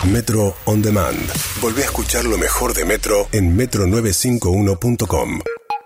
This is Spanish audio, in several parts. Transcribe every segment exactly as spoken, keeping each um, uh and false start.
Metro On Demand. Volvé a escuchar lo mejor de Metro en metro novecientos cincuenta y uno punto com.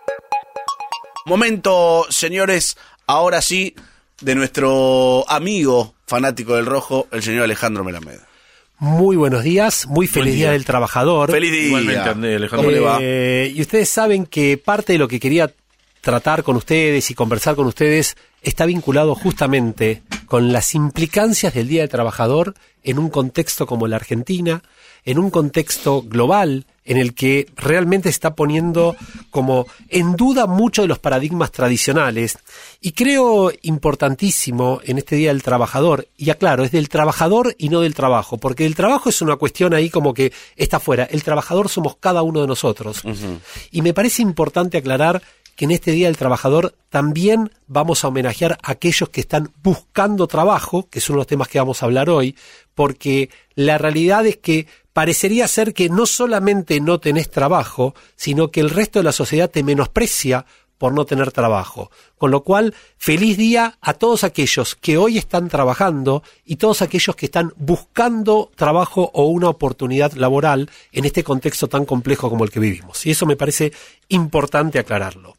Momento, señores, ahora sí, de nuestro amigo fanático del rojo, el señor Alejandro Melamed. Muy buenos días, muy feliz día. día del trabajador. Feliz día. Igualmente, Andrés, Alejandro. ¿Cómo le va? Eh, y ustedes saben que parte de lo que quería tratar con ustedes y conversar con ustedes está vinculado justamente con las implicancias del Día del Trabajador en un contexto como la Argentina, en un contexto global en el que realmente se está poniendo como en duda mucho de los paradigmas tradicionales. Y creo importantísimo en este Día del Trabajador, y aclaro, es del trabajador y no del trabajo, porque el trabajo es una cuestión ahí como que está fuera. El trabajador somos cada uno de nosotros. Uh-huh. Y me parece importante aclarar que en este Día del Trabajador también vamos a homenajear a aquellos que están buscando trabajo, que son los temas que vamos a hablar hoy, porque la realidad es que parecería ser que no solamente no tenés trabajo, sino que el resto de la sociedad te menosprecia por no tener trabajo. Con lo cual, feliz día a todos aquellos que hoy están trabajando y todos aquellos que están buscando trabajo o una oportunidad laboral en este contexto tan complejo como el que vivimos. Y eso me parece importante aclararlo.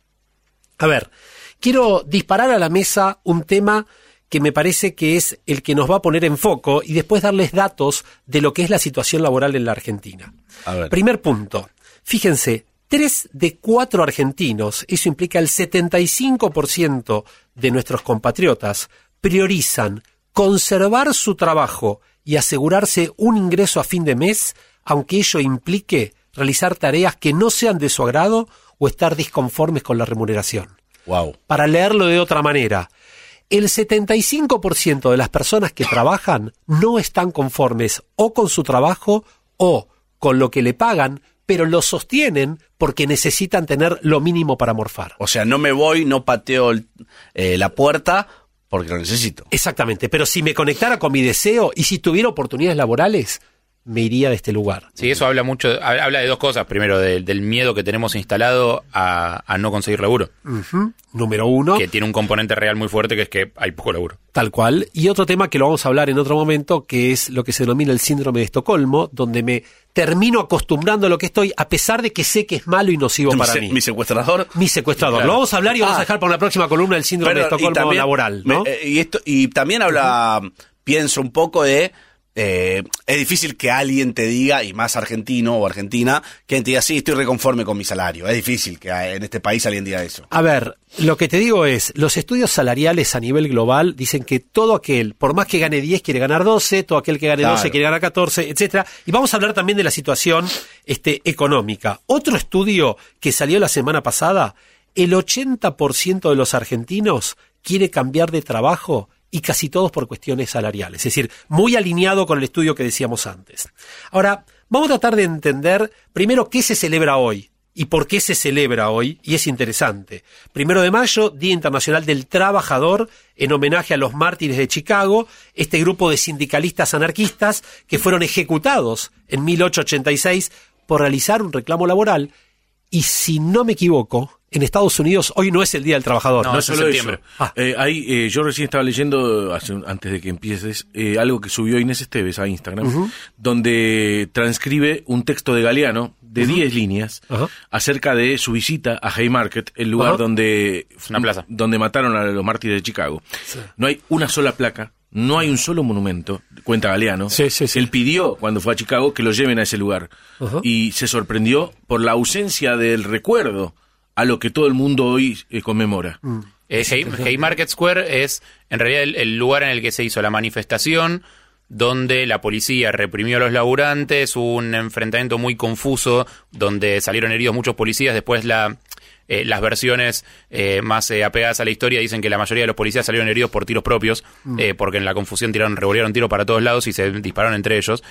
A ver, quiero disparar a la mesa un tema que me parece que es el que nos va a poner en foco y después darles datos de lo que es la situación laboral en la Argentina. A ver. Primer punto. Fíjense, tres de cuatro argentinos, eso implica el setenta y cinco por ciento de nuestros compatriotas, priorizan conservar su trabajo y asegurarse un ingreso a fin de mes, aunque ello implique realizar tareas que no sean de su agrado o estar disconformes con la remuneración. Wow. Para leerlo de otra manera, el setenta y cinco por ciento de las personas que trabajan no están conformes o con su trabajo o con lo que le pagan, pero lo sostienen porque necesitan tener lo mínimo para morfar. O sea, no me voy, no pateo eh, la puerta porque lo necesito. Exactamente, pero si me conectara con mi deseo y si tuviera oportunidades laborales, me iría de este lugar. Sí, eso habla mucho, habla de dos cosas. Primero, de, del miedo que tenemos instalado a, a no conseguir laburo. Uh-huh. Número uno. Que tiene un componente real muy fuerte, que es que hay poco laburo. Tal cual. Y otro tema que lo vamos a hablar en otro momento, que es lo que se denomina el síndrome de Estocolmo, donde me termino acostumbrando a lo que estoy, a pesar de que sé que es malo y nocivo mi para se, mí. ¿Mi secuestrador? Mi secuestrador. Claro. Lo vamos a hablar y vamos ah. a dejar para la próxima columna el síndrome Pero, de Estocolmo también, laboral, ¿no? Me, y, esto, y también habla, uh-huh. pienso un poco de... Eh, es difícil que alguien te diga, y más argentino o argentina, que alguien te diga, sí, estoy reconforme con mi salario. Es difícil que en este país alguien diga eso. A ver, lo que te digo es, los estudios salariales a nivel global dicen que todo aquel, por más que gane diez, quiere ganar doce, todo aquel que gane claro. doce quiere ganar catorce, etcétera. Y vamos a hablar también de la situación este, económica. Otro estudio que salió la semana pasada, el ochenta por ciento de los argentinos quiere cambiar de trabajo y casi todos por cuestiones salariales, es decir, muy alineado con el estudio que decíamos antes. Ahora, vamos a tratar de entender primero qué se celebra hoy y por qué se celebra hoy, y es interesante. Primero de mayo, Día Internacional del Trabajador, en homenaje a los mártires de Chicago, este grupo de sindicalistas anarquistas que fueron ejecutados en mil ochocientos ochenta y seis por realizar un reclamo laboral, y si no me equivoco, en Estados Unidos hoy no es el Día del Trabajador. No, no es en septiembre. Ah. Eh, ahí, eh, yo recién estaba leyendo, hace, antes de que empieces, eh, algo que subió Inés Esteves a Instagram, uh-huh. donde transcribe un texto de Galeano de diez uh-huh. líneas uh-huh. acerca de su visita a Haymarket, el lugar uh-huh. donde, una plaza. donde mataron a los mártires de Chicago. Sí. No hay una sola placa, no hay un solo monumento, cuenta Galeano. Sí, sí, sí. Él pidió, cuando fue a Chicago, que lo lleven a ese lugar. Uh-huh. Y se sorprendió por la ausencia del recuerdo a lo que todo el mundo hoy eh, conmemora. Mm. Eh, Hay, Haymarket Square es en realidad el, el lugar en el que se hizo la manifestación, donde la policía reprimió a los laburantes, hubo un enfrentamiento muy confuso, donde salieron heridos muchos policías. Después la, eh, las versiones eh, más eh, apegadas a la historia dicen que la mayoría de los policías salieron heridos por tiros propios, mm. eh, porque en la confusión tiraron, revolvieron tiros para todos lados y se dispararon entre ellos.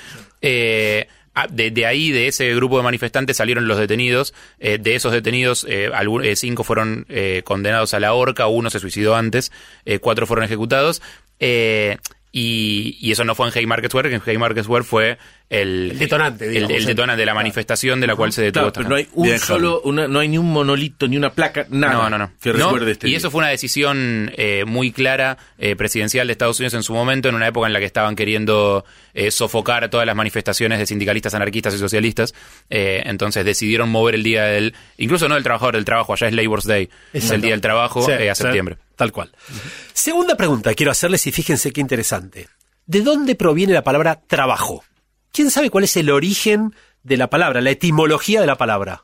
Eh, De, de ahí, de ese grupo de manifestantes, salieron los detenidos. Eh, de esos detenidos, eh, algún, eh, cinco fueron eh, condenados a la horca, uno se suicidó antes, eh, cuatro fueron ejecutados. Eh, y, y eso no fue en Haymarket Square, que en Haymarket Square fue el, El detonante, el, digamos, el detonante de la manifestación de la cual se detuvo. Claro, pero no hay un Bien, solo, una, no hay ni un monolito, ni una placa, nada No, no, no. que No, recuerde este y día. eso fue una decisión eh, muy clara eh, presidencial de Estados Unidos en su momento, en una época en la que estaban queriendo eh, sofocar todas las manifestaciones de sindicalistas, anarquistas y socialistas. Eh, entonces decidieron mover el día del... Incluso no del trabajador, del trabajo. Allá es Labor's Day. Es Exacto. el día del trabajo Sí, eh, a sí, septiembre. Tal cual. Segunda pregunta quiero hacerles y fíjense qué interesante. ¿De dónde proviene la palabra trabajo? ¿Quién sabe cuál es el origen de la palabra, la etimología de la palabra?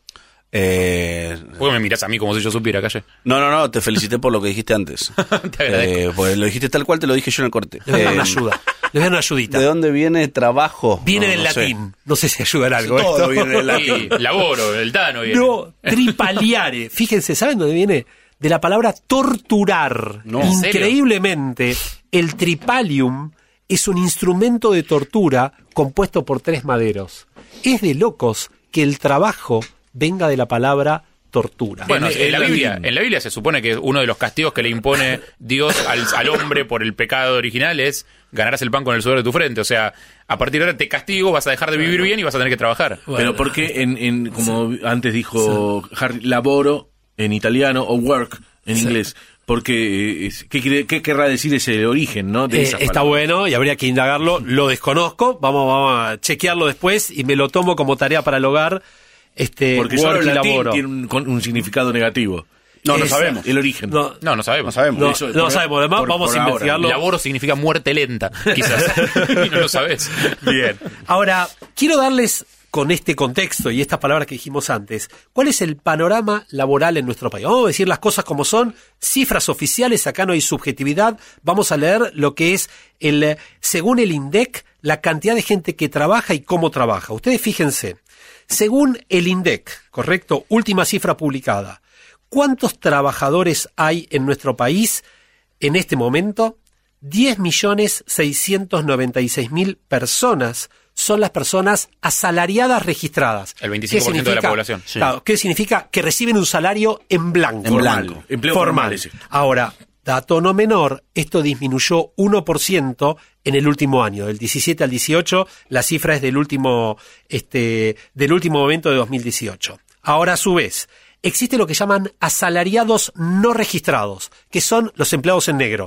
Eh, ¿Por qué me mirás a mí como si yo supiera, Calle? no, no, no, te felicité por lo que dijiste antes. Te agradezco. Eh, porque lo dijiste tal cual, te lo dije yo en el corte. Les voy a dar Eh, una ayuda. Les voy a dar una ayudita. ¿De dónde viene trabajo? Viene No, del no sé. latín. No sé si ayuda en algo. Todo esto. viene del latín. Sí, laboro, el Tano viene. No, tripaliare. Fíjense, ¿saben dónde viene? De la palabra torturar. No. ¿En serio? Increíblemente, el tripalium es un instrumento de tortura compuesto por tres maderos. Es de locos que el trabajo venga de la palabra tortura. Bueno, En- en, en la la Biblia, Biblia. en la Biblia se supone que uno de los castigos que le impone Dios al, al hombre por el pecado original es ganarás el pan con el sudor de tu frente. O sea, a partir de ahora te castigo, vas a dejar de vivir bien y vas a tener que trabajar. Pero porque, en, en, como antes dijo Harry, laboro en italiano o work en inglés. Porque, es- ¿qué, quiere- qué querrá decir ese origen, no? De Eh, esa está palabra? bueno y habría que indagarlo. Lo desconozco. Vamos, vamos a chequearlo después y me lo tomo como tarea para el hogar. Este, Porque solo work el y latín laboro. tiene un, con- un significado negativo. No, no Es- sabemos. El origen. No, No, no sabemos. No sabemos. no, Eso, no por- sabemos. Además, por- vamos por a ahora. investigarlo. Laboro significa muerte lenta, quizás. y no lo sabes. Bien. Ahora, quiero darles, con este contexto y estas palabras que dijimos antes, ¿cuál es el panorama laboral en nuestro país? Vamos a decir las cosas como son, cifras oficiales, acá no hay subjetividad. Vamos a leer lo que es, el, eh, según el INDEC, la cantidad de gente que trabaja y cómo trabaja. Ustedes fíjense, según el INDEC, correcto, última cifra publicada, ¿cuántos trabajadores hay en nuestro país en este momento? diez millones seiscientos noventa y seis mil personas son las personas asalariadas registradas. El veinticinco por ciento de la ¿Qué significa? población. Sí. Claro, ¿qué significa? Que reciben un salario en blanco. En blanco. Empleo formal ese. Ahora, dato no menor, esto disminuyó uno por ciento en el último año, del diecisiete al dieciocho, la cifra es del último, este, del último momento de dos mil dieciocho. Ahora, a su vez, existe lo que llaman asalariados no registrados, que son los empleados en negro.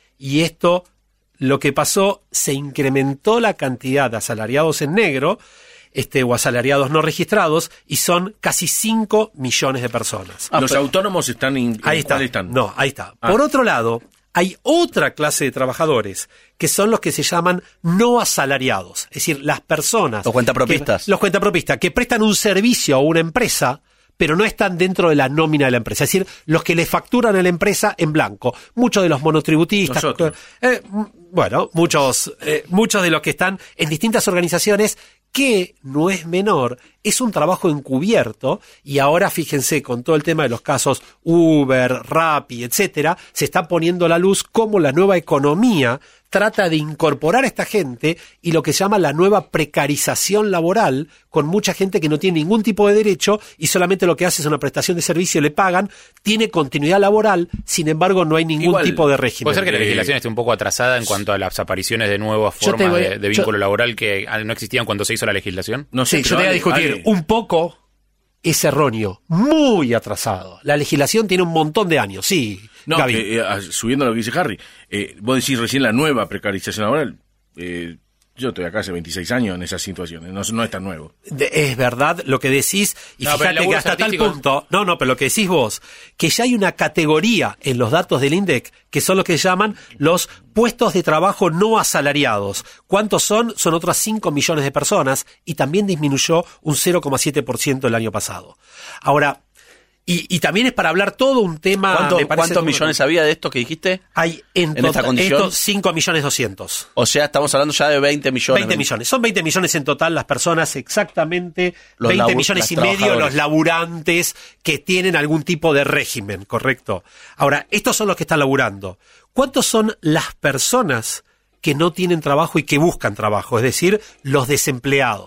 Y esto, lo que pasó, se incrementó la cantidad de asalariados en negro, este, o asalariados no registrados, y son casi cinco millones de personas. Ah, Los pero- autónomos están... In, Ahí está. ¿cuál están? No, ahí está. Ah. Por otro lado, hay otra clase de trabajadores que son los que se llaman no asalariados. Es decir, las personas... Los cuentapropistas. que- los cuentapropistas que prestan un servicio a una empresa, pero no están dentro de la nómina de la empresa. Es decir, los que le facturan a la empresa en blanco. Muchos de los monotributistas... Nosotros. eh, m- bueno, muchos, eh, muchos de los que están en distintas organizaciones, que no es menor, es un trabajo encubierto, y ahora fíjense, con todo el tema de los casos Uber, Rappi, etcétera, se está poniendo a la luz cómo la nueva economía trata de incorporar a esta gente y lo que se llama la nueva precarización laboral, con mucha gente que no tiene ningún tipo de derecho y solamente lo que hace es una prestación de servicio, le pagan, tiene continuidad laboral, sin embargo no hay ningún Igual, tipo de régimen. Puede ser que la Eh, legislación esté un poco atrasada en cuanto a las apariciones de nuevas Yo te formas voy a- de, de yo- vínculo laboral que ah, no existían cuando se hizo la legislación. No sé, Sí, yo pero te voy a Ale- discutir Ale- un poco, es erróneo, muy atrasado. La legislación tiene un montón de años, sí, No, Gaby. que, eh, ah, subiendo a lo que dice Harry, eh, vos decís recién la nueva precarización laboral. Eh, yo estoy acá hace veintiséis años en esas situaciones, no, no es tan nuevo. De- es verdad lo que decís, y No, pero el fíjate que laburo hasta tal artístico- punto, no, no, pero lo que decís vos, que ya hay una categoría en los datos del INDEC, que son los que llaman los puestos de trabajo no asalariados. ¿Cuántos son? Son otras cinco millones de personas, y también disminuyó un cero coma siete por ciento el año pasado. Ahora, y, y también es para hablar todo un tema... ¿Cuánto- me parece- ¿Cuántos millones había de esto que dijiste? Hay en, en total- esta condición? estos cinco millones doscientos. O sea, estamos hablando ya de veinte millones. veinte millones. Son veinte millones en total las personas, exactamente Los veinte labu- millones las y medio trabajadores. los laburantes que tienen algún tipo de régimen, correcto. Ahora, estos son los que están laburando. ¿Cuántos son las personas que no tienen trabajo y que buscan trabajo? Es decir, los desempleados.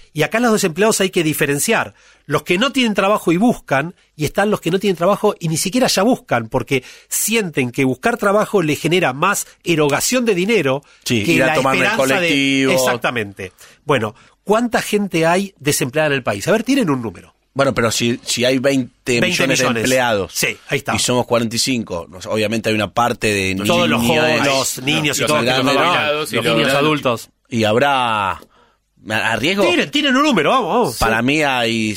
Y acá los desempleados hay que diferenciar. Los que no tienen trabajo y buscan, y están los que no tienen trabajo y ni siquiera ya buscan, porque sienten que buscar trabajo les genera más erogación de dinero Sí, que ir a la tomar el esperanza colectivo. de... Exactamente. Bueno, ¿cuánta gente hay desempleada en el país? A ver, tienen un número. Bueno, pero si, si hay veinte, veinte millones, millones de empleados Sí, ahí está. y somos cuarenta y cinco, no sé, obviamente hay una parte de niños, Todos los jóvenes, los niños y los todos los, grandes, los, jubilados y los los niños grandes. adultos. y habrá a riesgo. Tienen, tienen un número, vamos, vamos. Para mí hay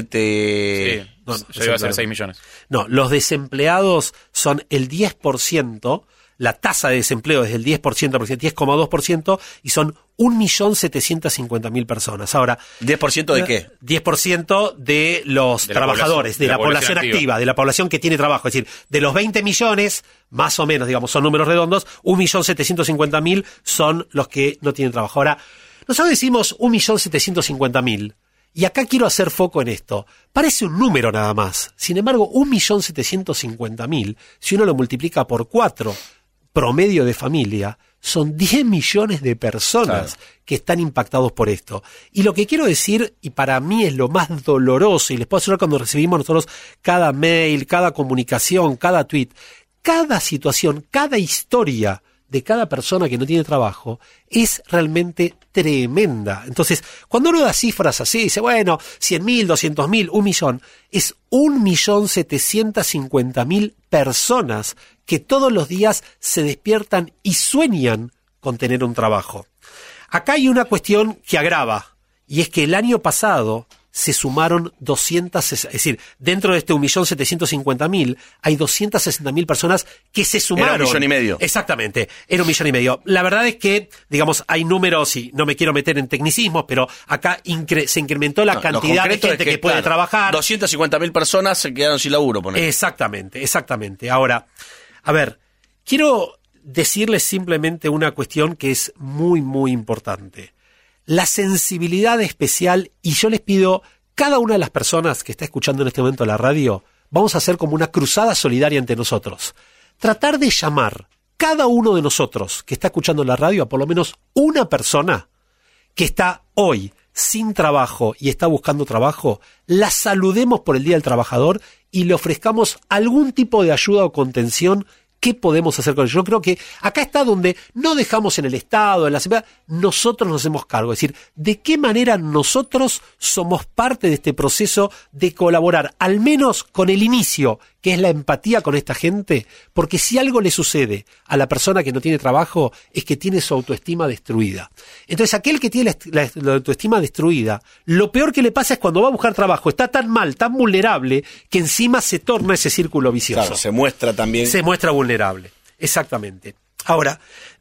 siete. Sí, no, yo iba a ser seis millones. No, los desempleados son el diez por ciento, la tasa de desempleo es del diez por ciento, diez coma dos por ciento, y son un millón setecientos cincuenta mil personas. Ahora, ¿diez por ciento de qué? diez por ciento de los De la trabajadores, población- de, de la, la población, población activa. activa. de la población que tiene trabajo. Es decir, de los veinte millones, más o menos, digamos, son números redondos, un millón setecientos cincuenta mil son los que no tienen trabajo. Ahora, nosotros decimos un millón setecientos cincuenta mil, y acá quiero hacer foco en esto. Parece un número nada más. Sin embargo, un millón setecientos cincuenta mil, si uno lo multiplica por cuatro, promedio de familia, son diez millones de personas Claro. que están impactados por esto. Y lo que quiero decir, y para mí es lo más doloroso, y les puedo asegurar cuando recibimos nosotros cada mail, cada comunicación, cada tweet, cada situación, cada historia de cada persona que no tiene trabajo es realmente tremenda. Entonces, cuando uno da cifras así, dice, bueno, cien mil, doscientos mil, un millón, es un millón setecientos cincuenta mil personas que todos los días se despiertan y sueñan con tener un trabajo. Acá hay una cuestión que agrava, y es que el año pasado se sumaron doscientas, es decir, dentro de este un millón setecientos cincuenta mil hay doscientas sesenta mil personas que se sumaron. Era un millón y medio. Exactamente, era un millón y medio. La verdad es que, digamos, hay números, y no me quiero meter en tecnicismos, pero acá incre- se incrementó la No, lo cantidad de concreto gente es que, puede claro, trabajar. doscientas cincuenta mil personas se quedaron sin laburo, poner. Exactamente, exactamente. Ahora, a ver, quiero decirles simplemente una cuestión que es muy, muy importante. La sensibilidad especial, y yo les pido, cada una de las personas que está escuchando en este momento la radio, vamos a hacer como una cruzada solidaria entre nosotros. Tratar de llamar cada uno de nosotros que está escuchando la radio a por lo menos una persona que está hoy sin trabajo y está buscando trabajo, la saludemos por el Día del Trabajador y le ofrezcamos algún tipo de ayuda o contención. ¿Qué podemos hacer con ello? Yo creo que acá está donde no dejamos en el Estado, en la ciudad, nosotros nos hacemos cargo. Es decir, de qué manera nosotros somos parte de este proceso de colaborar, al menos con el inicio, que es la empatía con esta gente, porque si algo le sucede a la persona que no tiene trabajo, es que tiene su autoestima destruida. Entonces, aquel que tiene la, la, la autoestima destruida, lo peor que le pasa es cuando va a buscar trabajo, está tan mal, tan vulnerable, que encima se torna ese círculo vicioso. Claro, se muestra también. Se muestra vulnerable, exactamente. Ahora,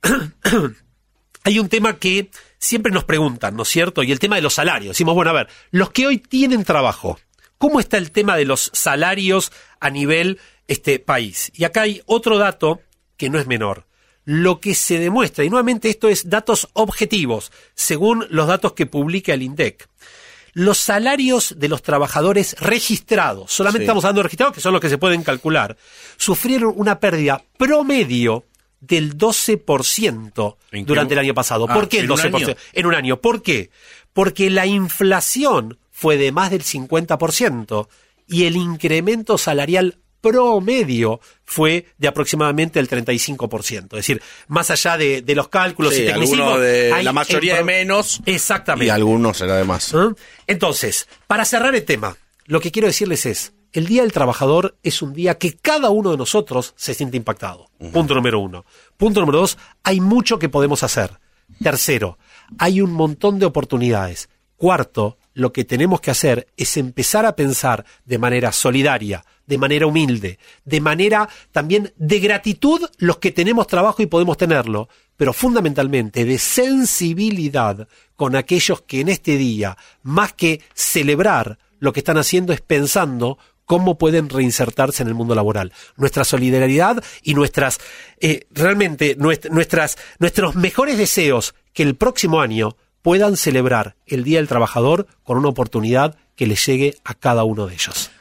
hay un tema que siempre nos preguntan, ¿no es cierto? Y el tema de los salarios. Decimos, bueno, a ver, los que hoy tienen trabajo, ¿cómo está el tema de los salarios a nivel este país? Y acá hay otro dato que no es menor. Lo que se demuestra, y nuevamente esto es datos objetivos, según los datos que publica el INDEC. Los salarios de los trabajadores registrados, solamente Sí. estamos hablando de registrados, que son los que se pueden calcular, sufrieron una pérdida promedio del doce por ciento ¿En qué? durante el año pasado. Ah, ¿Por qué el ¿en un doce por ciento? año? En un año. ¿Por qué? Porque la inflación fue de más del cincuenta por ciento y el incremento salarial promedio fue de aproximadamente el treinta y cinco por ciento. Es decir, más allá de, de los cálculos Sí, y tecnicismos, algunos de- hay la mayoría el pro- de menos Exactamente. y algunos será de más. ¿Ah? Entonces, para cerrar el tema, lo que quiero decirles es, el Día del Trabajador es un día que cada uno de nosotros se siente impactado. Uh-huh. Punto número uno. Punto número dos, hay mucho que podemos hacer. Tercero, hay un montón de oportunidades. Cuarto, lo que tenemos que hacer es empezar a pensar de manera solidaria, de manera humilde, de manera también de gratitud los que tenemos trabajo y podemos tenerlo, pero fundamentalmente de sensibilidad con aquellos que en este día, más que celebrar, lo que están haciendo es pensando cómo pueden reinsertarse en el mundo laboral. Nuestra solidaridad y nuestras, eh, realmente, nuest- nuestras, nuestros mejores deseos que el próximo año puedan celebrar el Día del Trabajador con una oportunidad que les llegue a cada uno de ellos.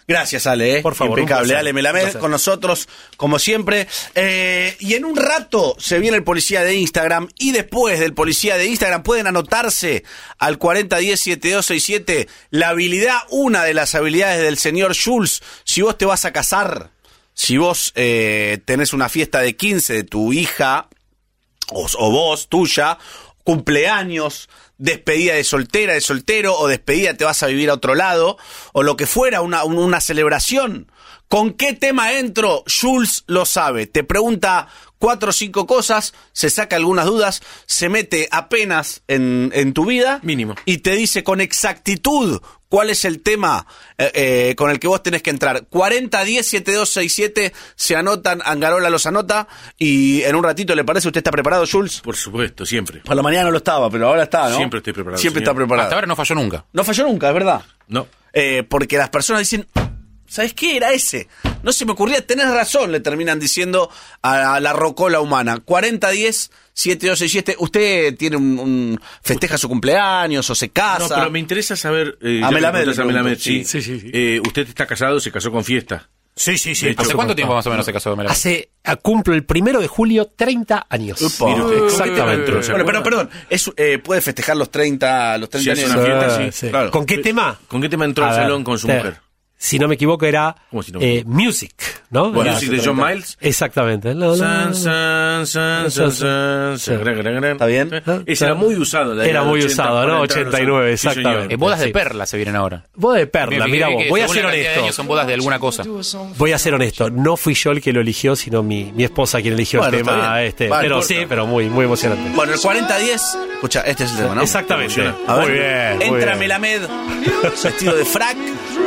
Gracias, Ale. ¿eh? Por favor, impecable. un placer. Ale Melamed con nosotros, como siempre. Eh, y en un rato se viene el policía de Instagram. Y después del policía de Instagram pueden anotarse al cuarenta diez setenta y dos sesenta y siete la habilidad, una de las habilidades del señor Schulz. Si vos te vas a casar, si vos eh, tenés una fiesta de quince de tu hija, o, o vos, tuya, cumpleaños, despedida de soltera, de soltero, o despedida te vas a vivir a otro lado, o lo que fuera, una, una celebración. ¿Con qué tema entro? Schulz lo sabe. Te pregunta cuatro o cinco cosas, se saca algunas dudas, se mete apenas en, en tu vida. Mínimo. Y te dice con exactitud cuál es el tema eh, eh, con el que vos tenés que entrar. cuarenta diez setenta y dos sesenta y siete, se anotan, Angarola los anota, y en un ratito, ¿le parece? ¿Usted está preparado, Schulz? Por supuesto, siempre. Por la mañana no lo estaba, pero ahora está, ¿no? Siempre estoy preparado, Siempre señor. está preparado. Hasta ahora no falló nunca. No falló nunca, es verdad. No. Eh, porque las personas dicen, ¿sabes qué era ese? No se me ocurría, tenés razón, le terminan diciendo a, a la rocola humana. cuarenta diez setenta y dos sesenta y siete, ¿usted tiene un, un festeja su cumpleaños o se casa? No, pero me interesa saber... Eh, A ya que Melamed preguntas le a Melamed, pregunto, sí. sí, sí, sí. Eh, usted está casado, se casó con fiesta. Sí, sí, sí. De hecho, ¿Hace ¿cómo cuánto está? tiempo más o menos se casó Melamed? Hace, a- cumplo el primero de julio, treinta años. Upa. Mire usted, Exactamente. ¿cómo está? ¿Se Bueno, pero acuerda? perdón, es, eh, puede festejar los treinta, los treinta Sí, es años. una fiesta, Ah, sí, claro. ¿Con qué tema? ¿Con qué tema entró A al ver, salón con su te- mujer? Si no me equivoco, era ¿Cómo si no me eh, equivoco? Music, ¿no? Bueno, Era- Music de John Miles. Exactamente. No, no, San, no. san, san, san, san, san, gran, gran, gran. ¿Está bien? Ese era muy usado. en la Era década muy de ochenta, usado, ¿no? para entrar a los ochenta y nueve, salón. Sí, señor. exactamente. Eh, bodas de Sí. perla se vienen ahora. Boda de perla, Me mira fijé vos. que Voy a según ser la cantidad de honesto. años son bodas de alguna cosa. Voy a ser honesto. No fui yo el que lo eligió, sino mi, mi esposa quien eligió Bueno, el está tema. bien. Este, Vale, pero importa. sí, pero muy, muy emocionante. Bueno, el cuarenta diez, escucha, este es el tema, ¿no? Exactamente. A ver, Muy bien. muy entra bien. Melamed, vestido de frac,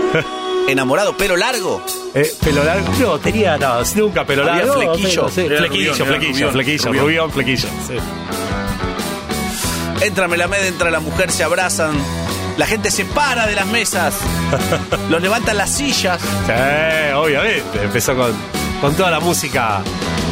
enamorado, pelo largo. Eh, pelo largo. No, tenía no, nunca pelo Había largo. flequillo. pero sí, Era flequillo, rubión, era flequillo, rubión, flequillo, rubión. rubión, flequillo. Sí. Entra Melamed, entra la mujer, se abrazan. La gente se para de las mesas. Los levantan las sillas. Sí, obviamente. Empezó con, con toda la música.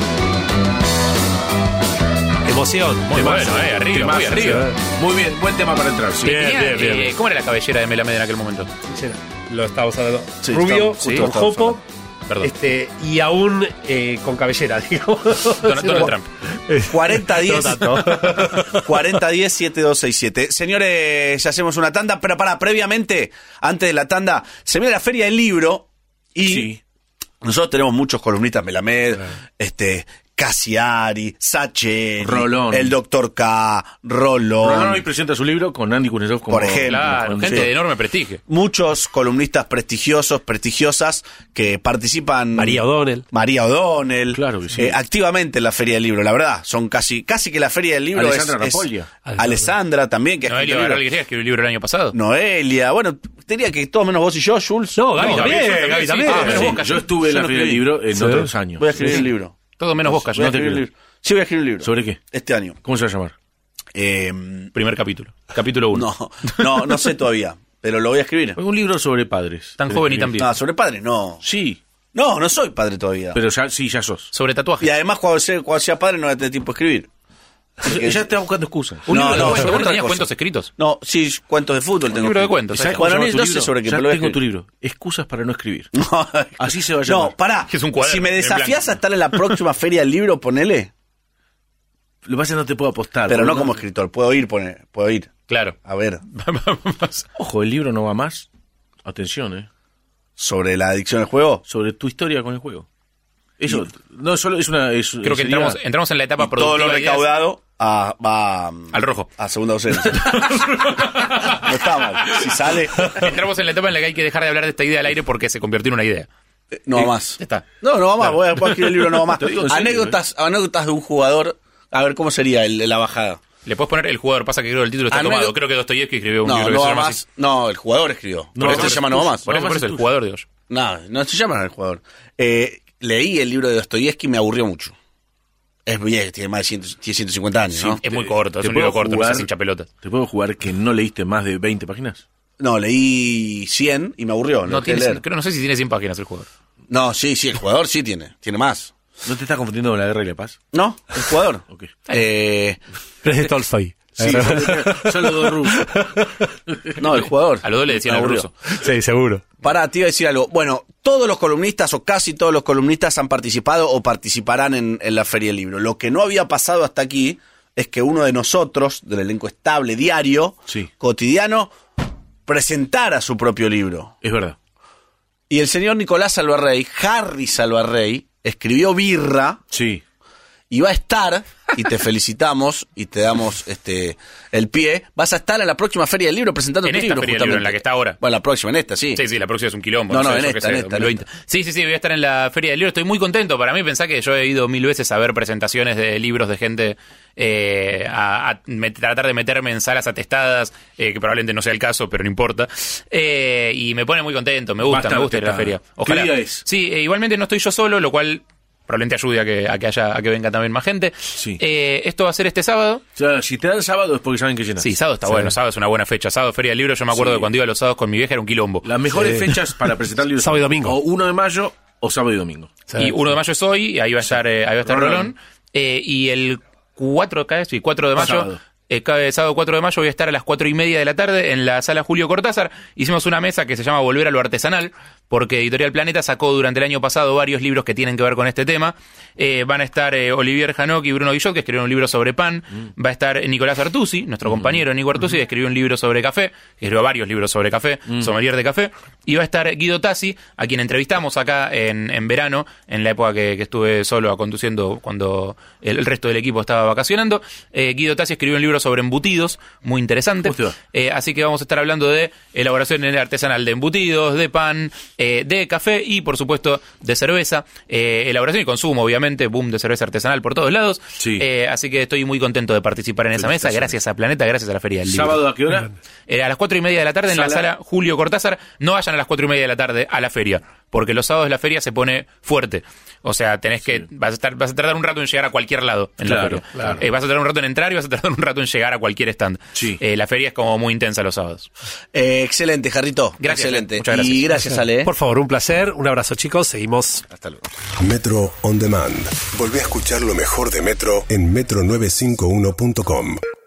Emoción. Muy temazo. bueno, eh, arriba, Temazo, muy arriba. Muy bien, buen tema para entrar. Sí. Bien, Tenía, bien, bien, eh, bien. ¿Cómo era la cabellera de Melamed en aquel momento? Lo estábamos hablando. Sí, Rubio, estamos- justo con lo estábamos jopo, Perdón. este, y aún eh, con cabellera, digamos. Donald, Donald Trump. cuarenta diez No tanto. cuarenta diez setenta y dos sesenta y siete. Señores, ya hacemos una tanda, pero para, previamente, antes de la tanda, se viene la Feria del Libro y Sí. nosotros tenemos muchos columnistas, Melamed, este, Cassiari, Sacheri, Rolón. el doctor K, Rolón. Rolón hoy presenta su libro con Andy Kuznetsov como... Por ejemplo. Claro, con- gente sí. de enorme prestigio. Muchos columnistas prestigiosos, prestigiosas, que participan. María O'Donnell. María O'Donnell. Claro que sí. eh, activamente en la Feria del Libro, la verdad. Son casi, casi que la Feria del Libro Alessandra es, es- Rapoglia. Alessandra también, que ha Noelia escrito Barral libros. Guerrero escribió un libro el año pasado. Noelia, bueno, diría que todos menos vos y yo, Jules. No, Gaby No, también, Gaby Gaby sí, también. ah, menos Sí. vos, Cayo. Yo estuve en Yo la no Feria del escribí. Libro en Sí. otros años. Voy a escribir un libro. Todo menos vos, Cayo. Voy a No te escribir un creo. libro. Sí, voy a escribir un libro. ¿Sobre qué? Este año. ¿Cómo se va a llamar? Eh, Primer capítulo. Capítulo uno. no, no, no sé todavía, pero lo voy a escribir. Un libro sobre padres. Tan joven y tan viejo. No, sobre padre, no. Sí, No, no soy padre todavía. pero ya, sí, ya sos. Sobre Y tatuajes. además, cuando sea, cuando sea padre, no voy a tener tiempo de escribir. Ya, ya está buscando excusas. Un No, libro de no, cuentos. sobre ¿Vos no otra tenías cosa. cuentos escritos? No, sí, cuentos de fútbol tengo. libro de escrito. cuentos. ¿Sabes Bueno, cómo no, se no llama tu sé libro? sobre qué, Ya pero lo voy a tengo tu escribir. libro. Excusas para no escribir. No, Así se va a llamar. No, pará. Es un cuaderno Si me en desafías blanco. a estar en la próxima feria del libro, ponele. Lo que pasa es que no te puedo apostar. Pero no boludo. como escritor, puedo ir, poner, puedo ir. Claro. A ver, Vamos. Ojo, el libro no va más. Atención, ¿eh? sobre la adicción al juego. Sobre tu historia con el juego. Eso, no solo es una... es- Creo que sería- entramos, entramos en la etapa Y todo productiva lo de ideas. recaudado a- va Al rojo. a segunda docencia. No está mal. Si sale, Entramos en la etapa en la que hay que dejar de hablar de esta idea al aire porque se convirtió en una idea. eh, no va más. Ya está. No, no va más. Voy a, voy a escribir el libro, no va más. Te digo en serio, Anécdotas, anécdotas de un jugador. A ver, ¿cómo sería el, la bajada? Le puedes poner el jugador, pasa que creo que el título está Anécdota- tomado. Creo que Dostoyevsky escribió un No, libro que no se va llama más. así. No, el jugador escribió. No, Por eso no, se llama No va más. Por eso, por eso, el jugador de hoy. No, no se llama el jugador. Eh, leí el libro de Dostoyevsky y me aburrió mucho. Es viejo, tiene más de cien, tiene ciento cincuenta años, ¿no? Es muy corto, es ¿Te un libro puedo corto, no jugar- seas hincha pelotas. ¿Te puedo jugar que no leíste más de veinte páginas? No, leí cien y me aburrió. No, dejé tiene, de leer. creo, no sé si tiene cien páginas el jugador. No, sí, sí, el jugador sí tiene. Tiene más. ¿No te estás confundiendo con la guerra y la paz? ¿No? El jugador. Ok. Eh, Pero es de Tolstoy. Sí, son, son los dos rusos. No, el jugador. A los dos le decían Me el aburrió. ruso. Sí, seguro. Pará, te iba a decir algo. Bueno, todos los columnistas o casi todos los columnistas han participado o participarán en, en la Feria del Libro. Lo que no había pasado hasta aquí es que uno de nosotros, del elenco estable, diario, Sí. cotidiano, presentara su propio libro. Es verdad. Y el señor Nicolás Salvarrey, Harry Salvarrey, escribió Birra Sí. y va a estar, y te felicitamos y te damos este el pie, vas a estar en la próxima Feria del Libro presentando En tu esta libro, Feria del Libro, en la que está ahora. Bueno, la próxima, en esta, sí. Sí, sí, la próxima es un quilombo. No, no, sé, en yo esta, qué sé, en esta, en dos mil veinte. Sí, sí, sí, voy a estar en la Feria del Libro. Estoy muy contento. Para mí, pensá que yo he ido mil veces a ver presentaciones de libros de gente, eh, a, a me- tratar de meterme en salas atestadas, eh, que probablemente no sea el caso, pero no importa. Eh, y me pone muy contento, me Va a gusta, estar me gusta ir a la atestada. feria. Ojalá. ¿Qué día es? Sí, eh, igualmente no estoy yo solo, lo cual probablemente ayude a que, a que haya, a que venga también más gente. Sí. Eh, esto va a ser este sábado. O sea, si te dan sábado es porque saben que llenas. Sí, sábado está bueno, sábado es una buena fecha. Sábado, Feria del Libro, yo me acuerdo Sí. de cuando iba los sábados con mi vieja era un quilombo. Las mejores fechas para presentar libros. Sábado y domingo. O uno de mayo o sábado y domingo. Y uno de mayo es hoy, y ahí va a estar, eh, ahí va a estar Rolón. Rolón. Eh, y el cuatro, cae, sí, cuatro de mayo, Sábado. eh, cae sábado cuatro de mayo, voy a estar a las cuatro y media de la tarde en la sala Julio Cortázar. Hicimos una mesa que se llama Volver a lo Artesanal, porque Editorial Planeta sacó durante el año pasado varios libros que tienen que ver con este tema. Eh, van a estar eh, Olivier Janoc y Bruno Guillot, que escribieron un libro sobre pan. Mm. Va a estar Nicolás Artusi, nuestro compañero Nico Artusi, que escribió un libro sobre café, que escribió varios libros sobre café, Mm. sommelier de café. Y va a estar Guido Tassi, a quien entrevistamos acá en, en verano, en la época que, que estuve solo conduciendo cuando el, el resto del equipo estaba vacacionando. Eh, Guido Tassi escribió un libro sobre embutidos, muy interesante. ¿Cómo te va? Eh, así que vamos a estar hablando de elaboración artesanal de embutidos, de pan, eh, de café y, por supuesto, de cerveza. Eh, elaboración y consumo, obviamente, boom de cerveza artesanal por todos lados. Sí. Eh, así que estoy muy contento de participar en esa mesa. Gracias a Planeta, gracias a la Feria del Libro. ¿Sábado a qué hora? Eh, a las cuatro y media de la tarde en la Sala- sala Julio Cortázar. No vayan a las cuatro y media de la tarde a la feria, porque los sábados la feria se pone fuerte. O sea, tenés que vas a estar, vas a tardar un rato en llegar a cualquier lado en Claro, la feria. claro. Eh, vas a tardar un rato en entrar y vas a tardar un rato en llegar a cualquier stand. Sí. Eh, la feria es como muy intensa los sábados. Eh, excelente, Jarrito. Gracias, Excelente. muchas gracias. Y gracias, Ale. ¿eh? Por favor, un placer. Un abrazo, chicos. Seguimos. Hasta luego. Metro On Demand. Volvé a escuchar lo mejor de Metro en metro novecientos cincuenta y uno punto com.